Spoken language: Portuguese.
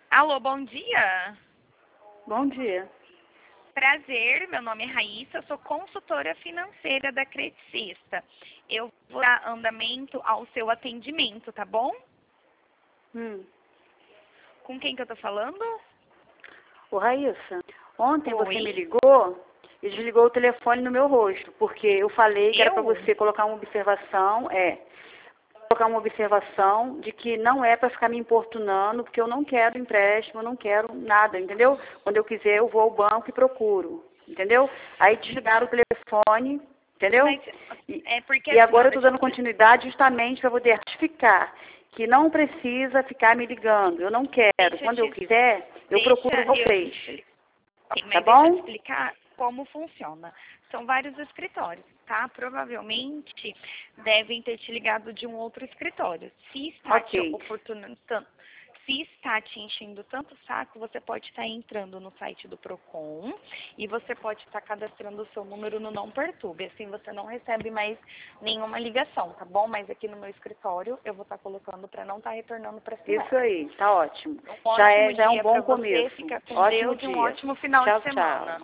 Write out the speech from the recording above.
Alô, bom dia. Bom dia. Prazer, meu nome é Raíssa, eu sou consultora financeira da Credicista. Eu vou dar andamento ao seu atendimento, tá bom? Com quem que eu tô falando? Ô Raíssa, ontem você me Oi? ligou e desligou o telefone no meu rosto, porque eu falei que era para Eu? você colocar uma observação de que não é para ficar me importunando, porque eu não quero empréstimo, eu não quero nada, entendeu? Quando eu quiser eu vou ao banco e procuro, entendeu? Aí desligaram o telefone, entendeu? Mas é porque E assim, ó, agora eu estou deixa eu dando continuidade justamente para poder ratificar que não precisa ficar me ligando. Eu não quero. deixa eu Quando eu te quiser, eu deixa procuro eu te vocês. explicar. Ok, Tá mas deixa eu te bom? explicar como funciona. São vários escritórios, tá? Provavelmente devem ter te ligado de um outro escritório. Se está te Ok. oportunando, se está te enchendo tanto o saco, você pode estar entrando no site do Procon e você pode estar cadastrando o seu número no Não Perturbe. Assim você não recebe mais nenhuma ligação, tá bom? Mas aqui no meu escritório eu vou estar colocando para não estar retornando para esse Isso número. aí. Tá ótimo. Um Já ótimo é um dia bom para você, começo. fica com Ótimo Deus e um dia. ótimo final de Tchau, tchau. semana.